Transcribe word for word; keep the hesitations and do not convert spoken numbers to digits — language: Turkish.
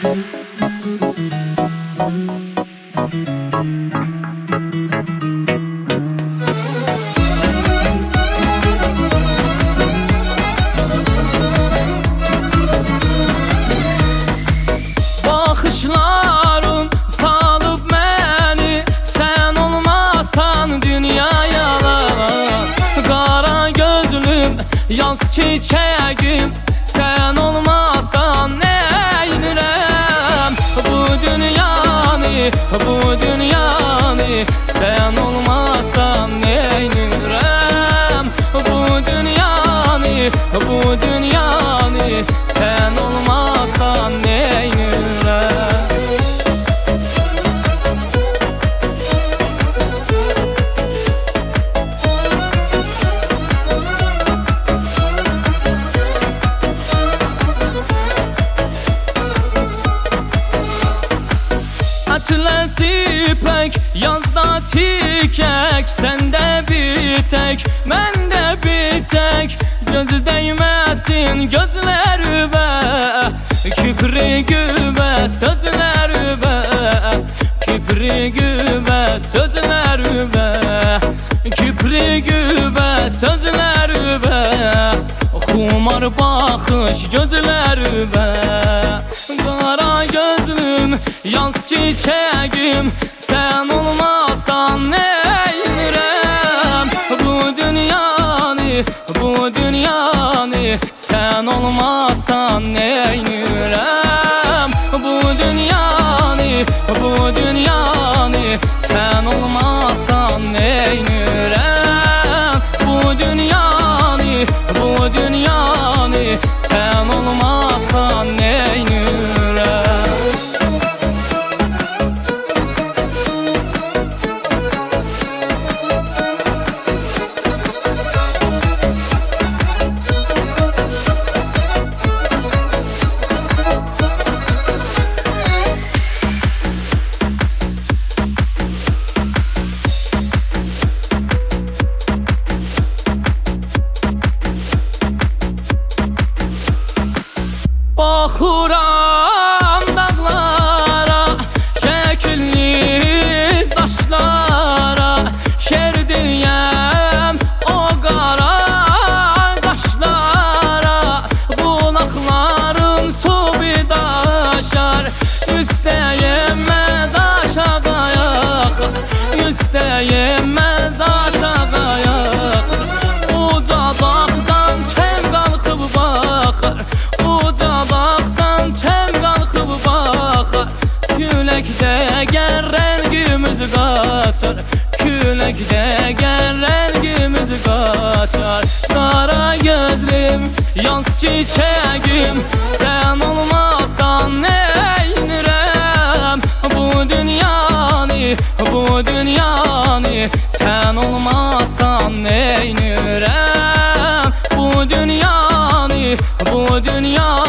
Bakışların salıp beni, sen olmasan dünya yalan. Kara gözlüm, yaz çiçeğim, sen olmasan neynirem? Bu dünyanı, bu dünyanı, sen olmasan neynirem? Bu dünyanı, bu dünyanı, sen olmasan neynirem? Atlas ipek, yazda tikek, sende bir tek, mende bir tek. Göz değmesin gözlerime, kiprigüme sözlerime, kiprigüme sözlerime, kiprigüme sözlerime. Kumar bakış gözlerime. Kara gözlüm, yaz çiçeğim, sen olmasan neynirem? Bu dünyanı, bu dünyanı, sen olmasan neynirem? Bu dünyanı, bu dünyanı, sen olmasan neynirem? Bu dünyanı, bu dünyanı, sen olmasan neynirem? Baxıram dağlara, şəkilli daşlara, şerdiyəm o qara qaşlara. Qulaqların su bir daşar, üstəyimə daşa qayaq, üstəyimə daşa qayaq. Uca dağdan çəm qalxıb baxır, uca dağdan çəm qalxıb baxır. Küləkdə gər rəngimiz qaçar, küləkdə gər rəngimiz qaçar. Qara gözlüm, yaz çiçeğim, sen olmasan neynirem? Bu dünyanı, bu dünyanı, sen olmasan neynirem? Bu dünyanı, bu dünyanı,